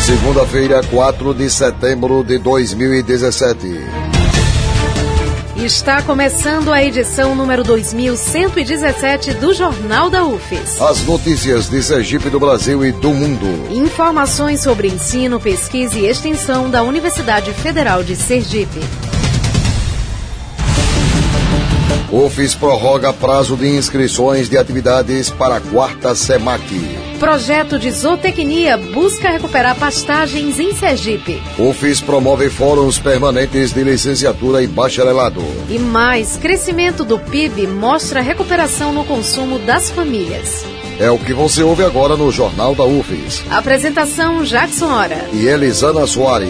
Segunda-feira, 4 de setembro de 2017. Está começando a edição número 2117 do Jornal da UFES. As notícias de Sergipe, do Brasil e do mundo. Informações sobre ensino, pesquisa e extensão da Universidade Federal de Sergipe. UFES prorroga prazo de inscrições de atividades para a 4ª SEMAC. Projeto de zootecnia busca recuperar pastagens em Sergipe. UFES promove fóruns permanentes de licenciatura e bacharelado. E mais, crescimento do PIB mostra recuperação no consumo das famílias. É o que você ouve agora no Jornal da UFES. Apresentação Jackson Hora e Elisana Soares.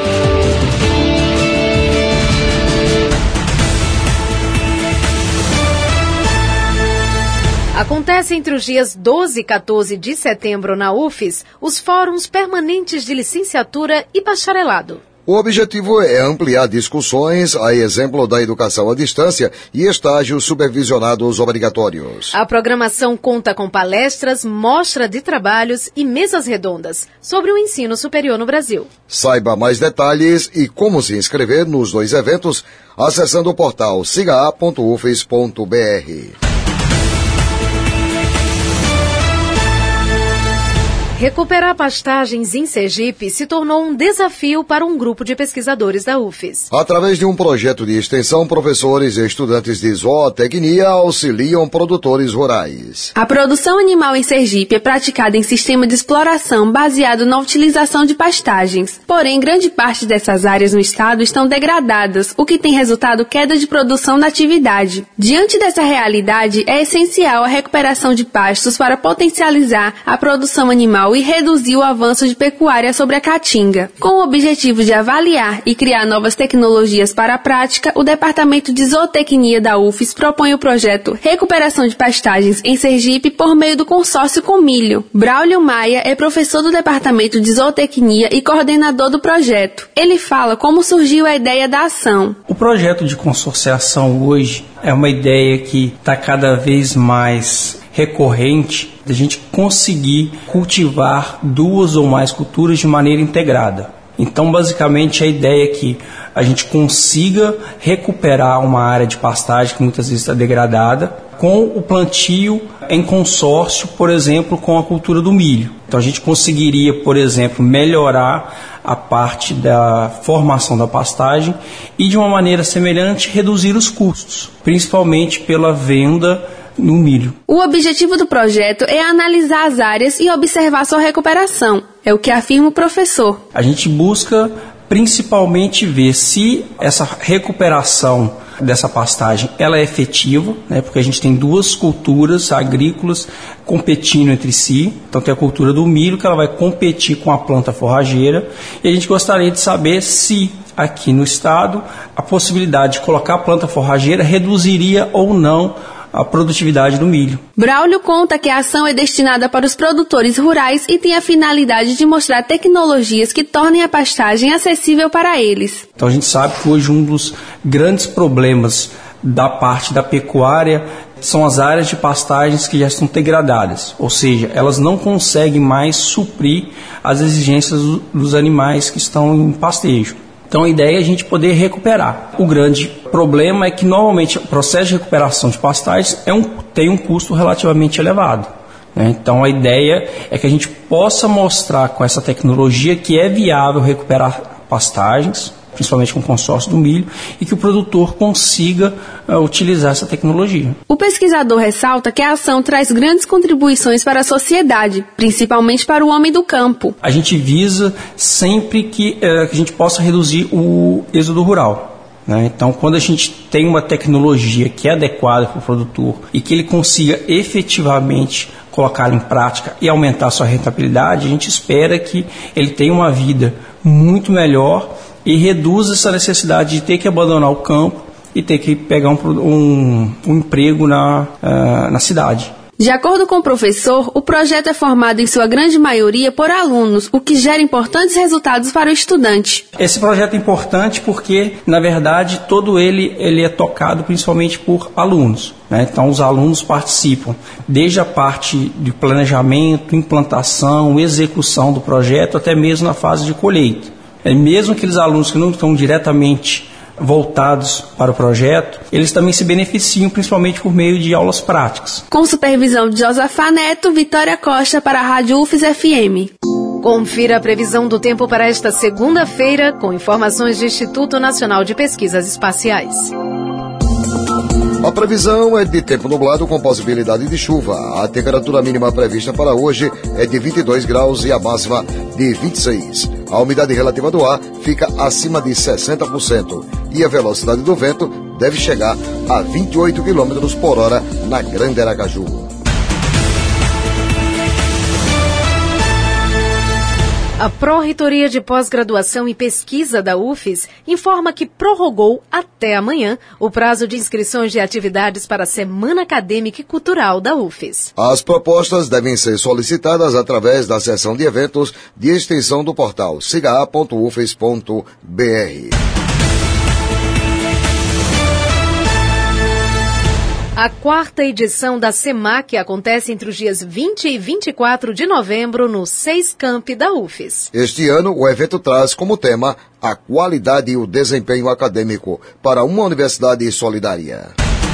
Acontece entre os dias 12 e 14 de setembro na UFES os fóruns permanentes de licenciatura e bacharelado. O objetivo é ampliar discussões, a exemplo da educação à distância e estágios supervisionados obrigatórios. A programação conta com palestras, mostra de trabalhos e mesas redondas sobre o ensino superior no Brasil. Saiba mais detalhes e como se inscrever nos dois eventos acessando o portal siga.ufes.br. Recuperar pastagens em Sergipe se tornou um desafio para um grupo de pesquisadores da UFES. Através de um projeto de extensão, professores e estudantes de zootecnia auxiliam produtores rurais. A produção animal em Sergipe é praticada em sistema de exploração baseado na utilização de pastagens. Porém, grande parte dessas áreas no estado estão degradadas, o que tem resultado queda de produção na atividade. Diante dessa realidade, é essencial a recuperação de pastos para potencializar a produção animal e reduzir o avanço de pecuária sobre a caatinga. Com o objetivo de avaliar e criar novas tecnologias para a prática, o Departamento de Zootecnia da UFES propõe o projeto Recuperação de Pastagens em Sergipe por meio do consórcio com milho. Braulio Maia é professor do Departamento de Zootecnia e coordenador do projeto. Ele fala como surgiu a ideia da ação. O projeto de consorciação hoje é uma ideia que está cada vez mais recorrente da gente conseguir cultivar duas ou mais culturas de maneira integrada. Então, basicamente, a ideia é que a gente consiga recuperar uma área de pastagem que muitas vezes está degradada com o plantio em consórcio, por exemplo, com a cultura do milho. Então, a gente conseguiria, por exemplo, melhorar a parte da formação da pastagem e, de uma maneira semelhante, reduzir os custos, principalmente pela venda no milho. O objetivo do projeto é analisar as áreas e observar sua recuperação. É o que afirma o professor. A gente busca principalmente ver se essa recuperação dessa pastagem ela é efetiva, né? Porque a gente tem duas culturas agrícolas competindo entre si. Então tem a cultura do milho, que ela vai competir com a planta forrageira, e a gente gostaria de saber se aqui no estado a possibilidade de colocar a planta forrageira reduziria ou não a produtividade do milho. Braulio conta que a ação é destinada para os produtores rurais e tem a finalidade de mostrar tecnologias que tornem a pastagem acessível para eles. Então a gente sabe que hoje um dos grandes problemas da parte da pecuária são as áreas de pastagens que já estão degradadas, ou seja, elas não conseguem mais suprir as exigências dos animais que estão em pastejo. Então a ideia é a gente poder recuperar. O grande problema é que normalmente o processo de recuperação de pastagens tem um custo relativamente elevado, né? Então a ideia é que a gente possa mostrar com essa tecnologia que é viável recuperar pastagens, principalmente com o consórcio do milho, e que o produtor consiga utilizar essa tecnologia. O pesquisador ressalta que a ação traz grandes contribuições para a sociedade, principalmente para o homem do campo. A gente visa sempre que a gente possa reduzir o êxodo rural, né? Então, quando a gente tem uma tecnologia que é adequada para o produtor e que ele consiga efetivamente colocá-la em prática e aumentar a sua rentabilidade, a gente espera que ele tenha uma vida muito melhor e reduz essa necessidade de ter que abandonar o campo e ter que pegar um emprego na cidade. De acordo com o professor, o projeto é formado em sua grande maioria por alunos, o que gera importantes resultados para o estudante. Esse projeto é importante porque, na verdade, todo ele é tocado principalmente por alunos, né? Então, os alunos participam desde a parte de planejamento, implantação, execução do projeto, até mesmo na fase de colheita. Mesmo aqueles alunos que não estão diretamente voltados para o projeto, eles também se beneficiam principalmente por meio de aulas práticas. Com supervisão de Josafá Neto, Vitória Costa para a Rádio UFES FM. Confira a previsão do tempo para esta segunda-feira com informações do Instituto Nacional de Pesquisas Espaciais. A previsão é de tempo nublado com possibilidade de chuva. A temperatura mínima prevista para hoje é de 22 graus e a máxima de 26. A umidade relativa do ar fica acima de 60% e a velocidade do vento deve chegar a 28 km por hora na Grande Aracaju. A Pró-Reitoria de Pós-Graduação e Pesquisa da UFES informa que prorrogou até amanhã o prazo de inscrições de atividades para a Semana Acadêmica e Cultural da UFES. As propostas devem ser solicitadas através da seção de eventos de extensão do portal siga.ufes.br. A quarta edição da SEMAC acontece entre os dias 20 e 24 de novembro no 6 Camp da UFES. Este ano, o evento traz como tema a qualidade e o desempenho acadêmico para uma universidade solidária.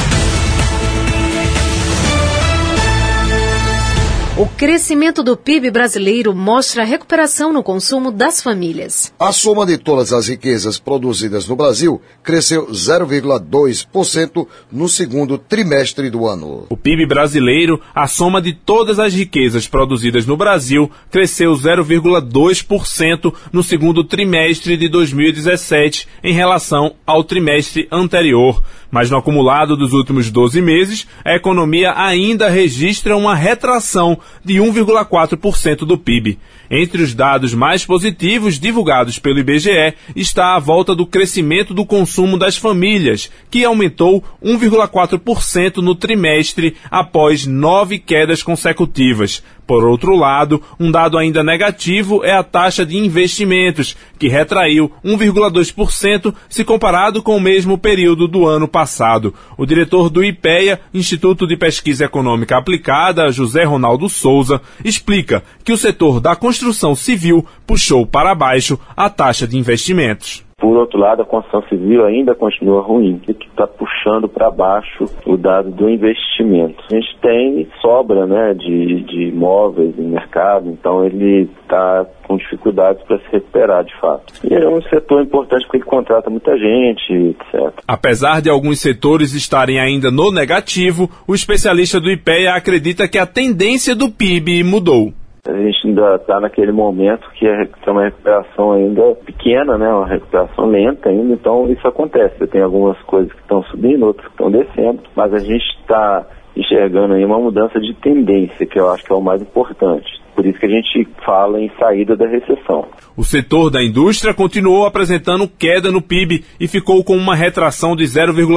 O crescimento do PIB brasileiro mostra a recuperação no consumo das famílias. A soma de todas as riquezas produzidas no Brasil cresceu 0,2% no segundo trimestre do ano. O PIB brasileiro, a soma de todas as riquezas produzidas no Brasil, cresceu 0,2% no segundo trimestre de 2017 em relação ao trimestre anterior. Mas no acumulado dos últimos 12 meses, a economia ainda registra uma retração de 1,4% do PIB. Entre os dados mais positivos divulgados pelo IBGE está a volta do crescimento do consumo das famílias, que aumentou 1,4% no trimestre após 9 quedas consecutivas. Por outro lado, um dado ainda negativo é a taxa de investimentos, que retraiu 1,2% se comparado com o mesmo período do ano passado. O diretor do IPEA, Instituto de Pesquisa Econômica Aplicada, José Ronaldo Souza, explica que o setor da construção civil puxou para baixo a taxa de investimentos. Por outro lado, a construção civil ainda continua ruim, o que está puxando para baixo o dado do investimento. A gente tem sobra, de imóveis no mercado, então ele está com dificuldades para se recuperar de fato. E é um setor importante porque ele contrata muita gente, etc. Apesar de alguns setores estarem ainda no negativo, o especialista do IPEA acredita que a tendência do PIB mudou. A gente ainda está naquele momento que é uma recuperação ainda pequena, uma recuperação lenta ainda, então isso acontece. Tem algumas coisas que estão subindo, outras que estão descendo, mas a gente está enxergando aí uma mudança de tendência, que eu acho que é o mais importante. Por isso que a gente fala em saída da recessão. O setor da indústria continuou apresentando queda no PIB e ficou com uma retração de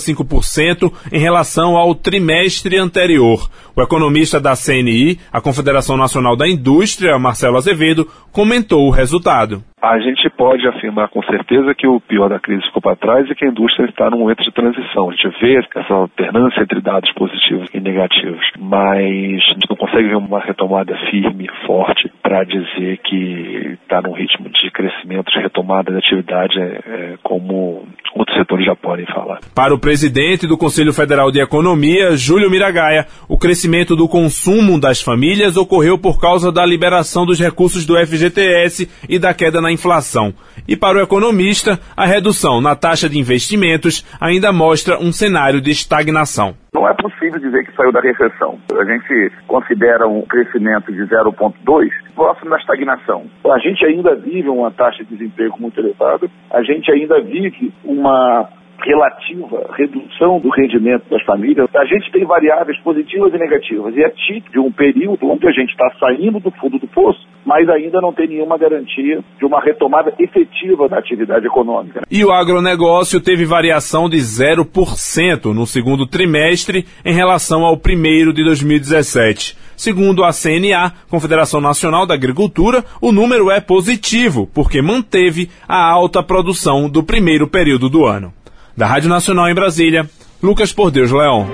0,5% em relação ao trimestre anterior. O economista da CNI, a Confederação Nacional da Indústria, Marcelo Azevedo, comentou o resultado. A gente pode afirmar com certeza que o pior da crise ficou para trás e que a indústria está num momento de transição. A gente vê essa alternância entre dados positivos e negativos, mas a gente não consegue ver uma retomada firme, forte, para dizer que está num ritmo de crescimento, de retomada da atividade, como outros setores já podem falar. Para o presidente do Conselho Federal de Economia, Júlio Miragaia, o crescimento do consumo das famílias ocorreu por causa da liberação dos recursos do FGTS e da queda na inflação. E para o economista, a redução na taxa de investimentos ainda mostra um cenário de estagnação. Não é possível dizer que saiu da recessão. A gente considera um crescimento de 0,2 próximo da estagnação. A gente ainda vive uma taxa de desemprego muito elevada, a gente ainda vive uma relativa redução do rendimento das famílias, a gente tem variáveis positivas e negativas. E é típico de um período onde a gente está saindo do fundo do poço, mas ainda não tem nenhuma garantia de uma retomada efetiva da atividade econômica. E o agronegócio teve variação de 0% no segundo trimestre em relação ao primeiro de 2017. Segundo a CNA, Confederação Nacional da Agricultura, o número é positivo, porque manteve a alta produção do primeiro período do ano. Da Rádio Nacional em Brasília, Lucas Por Deus Leão.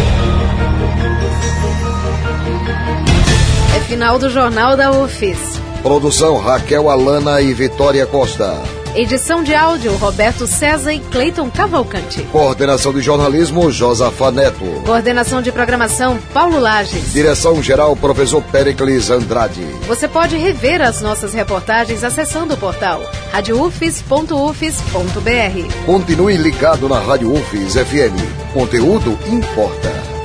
É final do Jornal da UFES. Produção Raquel Alana e Vitória Costa. Edição de áudio Roberto César e Cleiton Cavalcante. Coordenação de jornalismo Josafa Neto. Coordenação de programação Paulo Lages. Direção-geral Professor Péricles Andrade. Você pode rever as nossas reportagens acessando o portal radioufes.ufes.br. Continue ligado na Rádio UFES FM. Conteúdo importa.